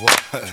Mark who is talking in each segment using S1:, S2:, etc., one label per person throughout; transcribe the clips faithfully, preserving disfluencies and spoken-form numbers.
S1: vois.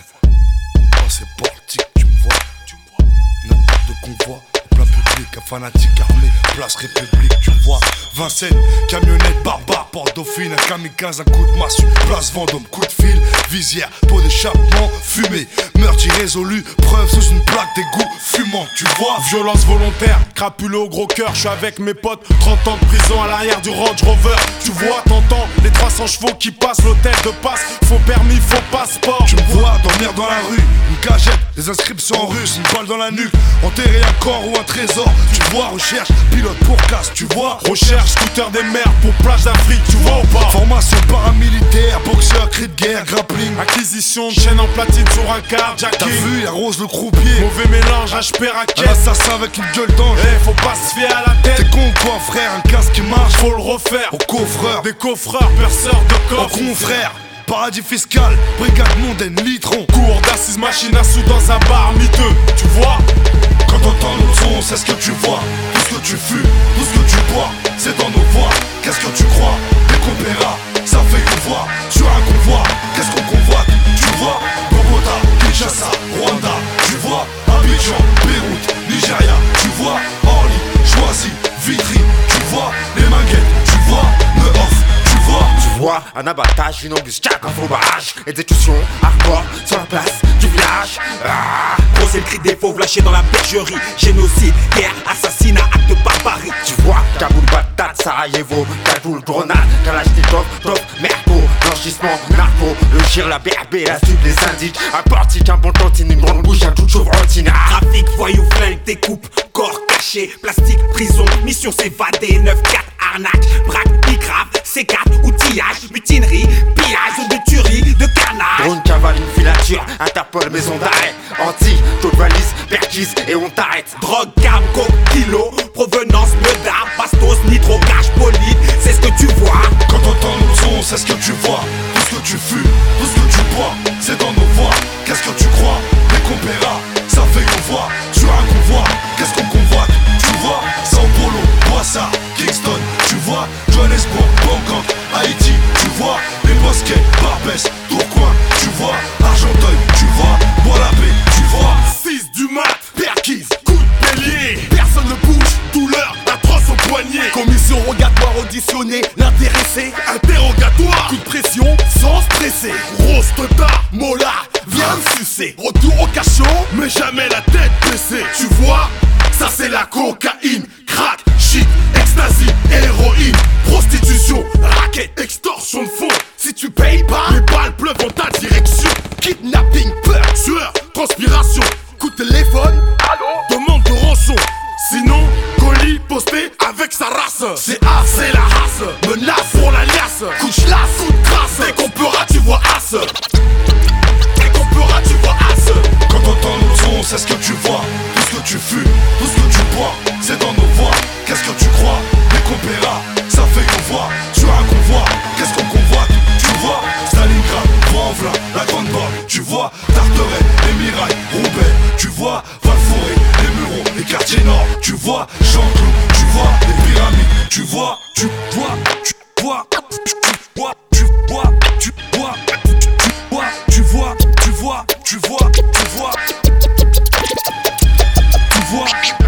S1: Oh, c'est portique, tu me vois. Tu me vois. N'importe de convoi, en plein public, un fanatique armé, place République, tu me vois. Vincennes, camionnette barbare, Porte Dauphine, un kamikaze, un coup de massue, place Vendôme, coup de fil, visière, pot d'échappement, fumée, meurtre irrésolu, preuve sous une plaque d'égout fumant, tu vois.
S2: Violence volontaire, crapuleux au gros cœur, je suis avec mes potes, trente ans de prison à l'arrière du Range Rover. Tu vois, t'entends les trois cents chevaux qui passent, l'hôtel de passe, faux permis, faux passeport.
S1: Tu me vois dormir dans la rue, une cagette, des inscriptions en russe, une balle dans la nuque, enterrer un corps ou un trésor. Tu vois, recherche, pilote pour casse, tu vois.
S2: Recherche, scooter des mers pour plage d'Afrique, tu vois ou pas.
S1: Formation paramilitaire, boxeur, cri de guerre, grappling.
S2: Acquisition de chaîne en platine sur un car,
S1: T'as
S2: jackie.
S1: vu, y'a Rose le croupier.
S2: Mauvais mélange, H P
S1: Un
S2: raquette.
S1: assassin avec une gueule d'ange.
S2: Eh, faut pas se fier à la
S1: T'es
S2: tête.
S1: con quoi frère, un casque qui marche.
S2: Faut le refaire.
S1: Au coffreur,
S2: Des coffreurs, perceurs de
S1: au
S2: coffres.
S1: confrère. Paradis fiscal, brigade mondaine, litron.
S2: Cours d'assises, machine à sous dans un bar miteux. Tu vois,
S1: Quand t'entends nos sons, c'est ce que tu vois. Tout ce que tu fumes, tout ce que tu bois, c'est dans nos voix. Qu'est-ce que tu crois? Des compéras, ça fait qu'on voit. Sur un convoi, qu'est-ce qu'on convoite? Tu vois, Bogota, Kinshasa, Rwanda. Tu vois, Abidjan, Beyrouth, Nigeria. Tu vois, Orly, Choisy, Vitry. Tu vois, les Manguettes. Tu vois, le off. Tu vois.
S3: Tu vois, un abattage, une embuscade, un faux barrage, exécution, hardcore, sur la place du village. Ah, gros, c'est le cri des fauves lâchés dans la bergerie. Génocide, guerre, assassinat, acte de barbarie. Tu vois, Kaboul, Bagdad, Sarajevo, Kaboul, Grenade, Kalachnikov, top, merco, blanchissement, narco, le gire, la B R B, la sud, les syndics, un portique, un bon tantine, une grande bouche, un tout chauve rotinard. Trafic, voyou, flingue, découpe, corps caché, plastique, prison, mission s'évader, neuf quatre, arnaque, braque, bicrave, C quatre, outillage, mutinerie, pillage, zone de tuerie, de carnage. Drone, cavale, une filature, Interpol, maison d'arrêt, anti, taux de valise, perquise et on t'arrête. Drogue, cam, coke, kilo, provenance, meudard, bastos, nitro, cash, bolide, c'est ce que tu vois.
S1: Quand t'entends nos sons, c'est ce que tu vois. Tout ce que tu fumes, tout ce que tu bois, c'est dans nos voix. Qu'est-ce que tu crois? Des compéras, ça fait qu'on voit. Sur un convoi, qu'est-ce qu'on convoite? Tu vois, Sao Paulo, Boissa, Kingston. Tu vois, Johannesburg, Bangkok, Haïti. Tu vois, les Bosquets, Barbès, Tourcoing. Tu vois, Argenteuil. Tu vois, Bois-la-Paix. Tu vois,
S2: six du mat,
S1: Perquise.
S2: coup de bélier. Personne ne bouge, douleur, atroce au poignet.
S4: Commission rogatoire auditionnée, l'intéressé.
S2: Interrogatoire, coup de pression, sans stresser. Grosse tota, mola, viens me sucer. Retour au cachot, mais jamais la tête baissée. Tu vois, ça c'est la cocaïne, crack, shit, ecstasy, héroïne, prostitution, racket, extorsion de fonds. Si tu payes pas, les balles pleuvent dans ta direction. Kidnapping, peur, sueur, transpiration, coup de téléphone, allô, demande de rançon. Sinon, colis posté avec sa race. C'est A, c'est la race. Menace pour la liasse. Coup de chlasse, coup de crasse. Dès qu'on pera, tu vois as. Dès qu'on pera, tu vois as.
S1: Quand t'entends nos sons, c'est ce que tu vois. Tout ce que tu fumes, tout ce que tu bois, c'est dans nos voix. Qu'est-ce que tu crois? Des compéras, ça fait qu'on voit. Sur un convoi, qu'est-ce qu'on convoite? Tu vois, Stalingrad, Vanvla, la Grande Borgue. Tu vois, Tarteret, les Mirailles, Roubaix. Tu vois, Valforé, les Mureaux, les quartiers nord. Tu vois, Jean-Cloud, tu vois, les pyramides. Tu vois, tu vois, tu vois, tu vois, tu vois, tu vois, tu vois, tu vois, tu vois, tu vois, tu vois, tu vois.